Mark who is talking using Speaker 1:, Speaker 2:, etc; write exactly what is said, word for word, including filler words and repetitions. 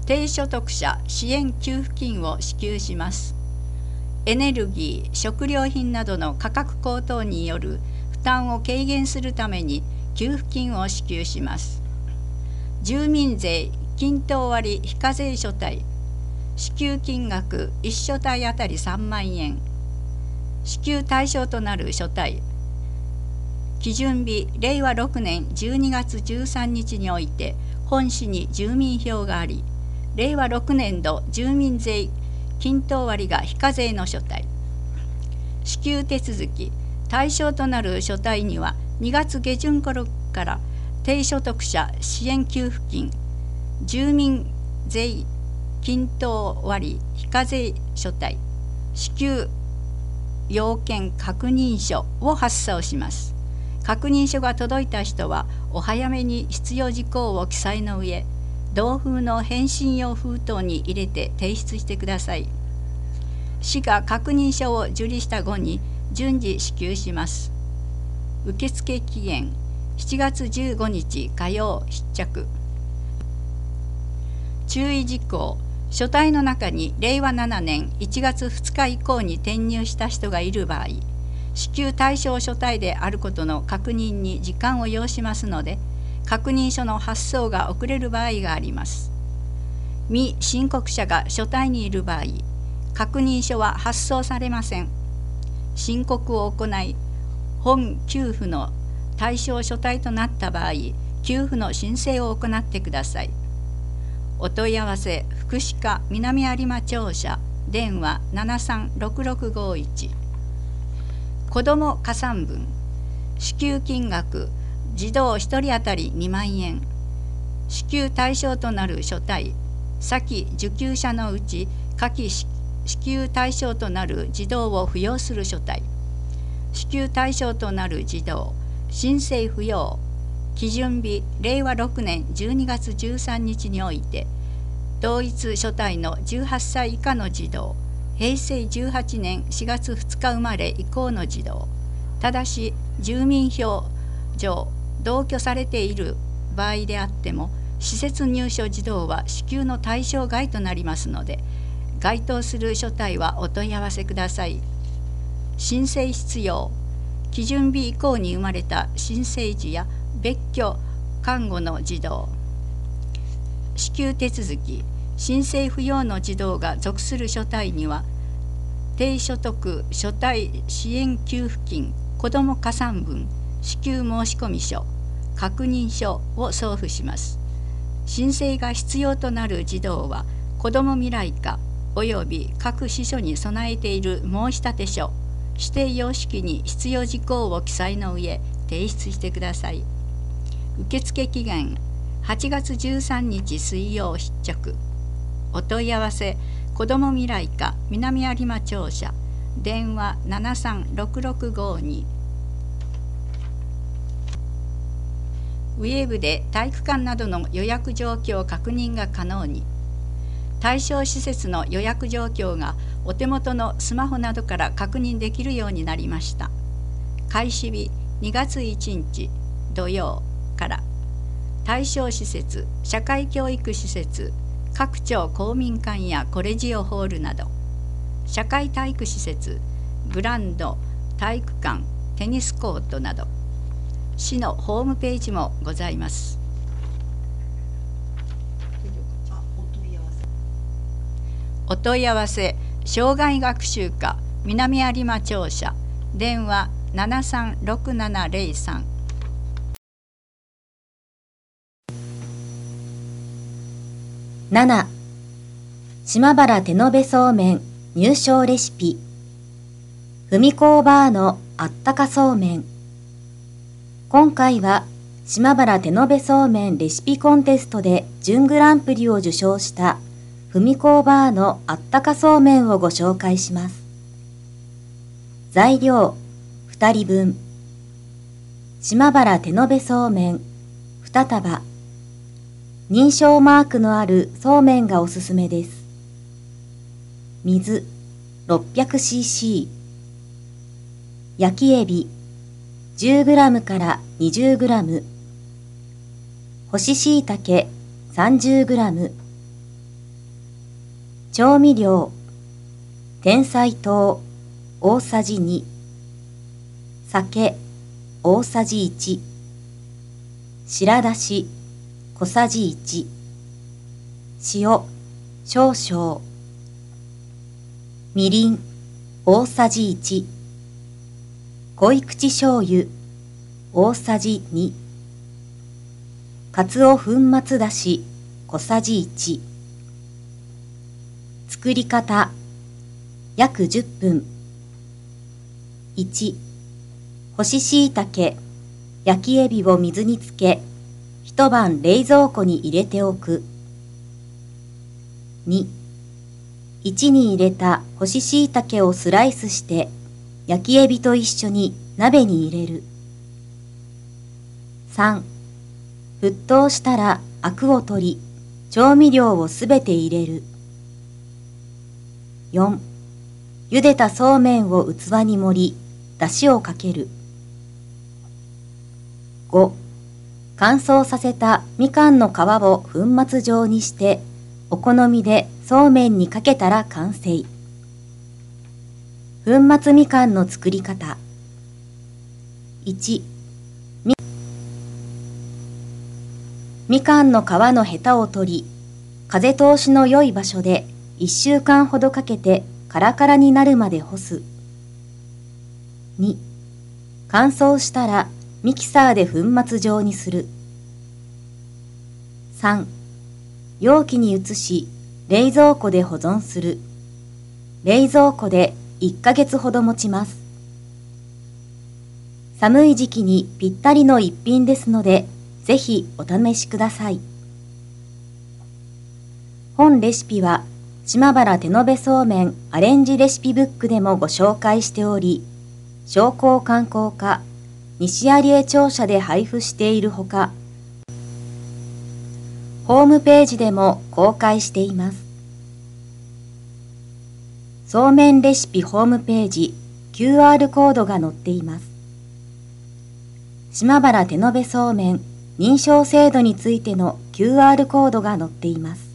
Speaker 1: 低所得者支援給付金を支給します。エネルギー、食料品などの価格高騰による負担を軽減するために給付金を支給します。住民税均等割非課税所帯、支給金額いち所帯あたりさんまんえん。支給対象となる所帯、基準日れいわろくねんじゅうにがつじゅうさんにちにおいて本市に住民票があり、れいわろくねん度住民税均等割が非課税の所帯。支給手続き対象となる所帯にはにがつげじゅん頃から低所得者支援給付金、住民税均等割非課税所帯、支給要件確認書を発送します。確認書が届いた人はお早めに必要事項を記載の上、同封の返信用封筒に入れて提出してください。市が確認書を受理した後に順次支給します。受付期限しちがつじゅうごにち火曜必着。注意事項、所帯の中にれいわななねんいちがつふつか以降に転入した人がいる場合、支給対象所帯であることの確認に時間を要しますので、確認書の発送が遅れる場合があります。未申告者が所帯にいる場合、確認書は発送されません。申告を行い、本給付の対象所帯となった場合、給付の申請を行ってください。お問い合わせ福祉課南有馬庁舎電話ななさんろくろくごいち。子ども加算分支給金額児童ひとり当たりにまんえん。支給対象となる所帯、先受給者のうち下記支給対象となる児童を扶養する所帯、支給対象となる児童申請不要、基準日れいわろくねんじゅうにがつじゅうさんにちにおいて同一所帯のじゅうはっさい以下の児童、へいせいじゅうはちねんしがつふつか生まれ以降の児童、ただし住民票上同居されている場合であっても施設入所児童は支給の対象外となりますので、該当する所帯はお問い合わせください。申請必要、基準日以降に生まれた新生児や別居看護の児童。支給手続き、申請不要の児童が属する所帯には低所得所帯支援給付金子ども加算分支給申込書確認書を送付します。申請が必要となる児童は子ども未来課および各支所に備えている申立書指定様式に必要事項を記載の上提出してください。受付期限はちがつじゅうさんにち水曜必着。お問い合わせ子ども未来課南有馬庁舎電話ななさんろくろくごに。ウェブで体育館などの予約状況確認が可能に。対象施設の予約状況がお手元のスマホなどから確認できるようになりました。開始日にがついちにち土曜から対象施設、社会教育施設、各町公民館やコレジオホールなど、社会体育施設、グランド、体育館、テニスコートなど、市のホームページもございます。お問い合わせ、障害学習課南有馬庁舎電話ななさんろくななぜろさん。
Speaker 2: なな. 島原手延べそうめん入賞レシピ。ふみこおばあのあったかそうめん。今回は島原手延べそうめんレシピコンテストで準グランプリを受賞したふみこおばあのあったかそうめんをご紹介します。材料ふたりぶん。島原手延べそうめんにたばば。認証マークのあるそうめんがおすすめです。水 ろっぴゃくシーシー。焼きエビ じゅうグラム から にじゅうグラム。干し椎茸 さんじゅうグラム。 調味料、甜菜糖大さじに、酒大さじいち、白だし小さじいち、塩少々、みりん大さじいち、濃い口醤油大さじに、かつお粉末だし小さじいち。作り方約じゅっぷん。いち、干し椎茸、焼きエビを水につけ、一晩冷蔵庫に入れておく。に、いちに入れた干し椎茸をスライスして、焼きエビと一緒に鍋に入れる。さん、沸騰したらアクを取り、調味料をすべて入れる。よん、茹でたそうめんを器に盛り、だしをかける。ご、乾燥させたみかんの皮を粉末状にして、お好みでそうめんにかけたら完成。粉末みかんの作り方。いち、み、みかんの皮のヘタを取り、風通しの良い場所でいっしゅうかんほどかけてカラカラになるまで干す。に、乾燥したらミキサーで粉末状にする。さん、容器に移し冷蔵庫で保存する。冷蔵庫でいっかげつほど持ちます。寒い時期にぴったりの一品ですので、ぜひお試しください。本レシピは島原手延べそうめんアレンジレシピブックでもご紹介しており、商工観光課西有江庁舎で配布しているほか、ホームページでも公開しています。そうめんレシピホームページ キューアール コードが載っています。島原手延べそうめん認証制度についての キューアール コードが載っています。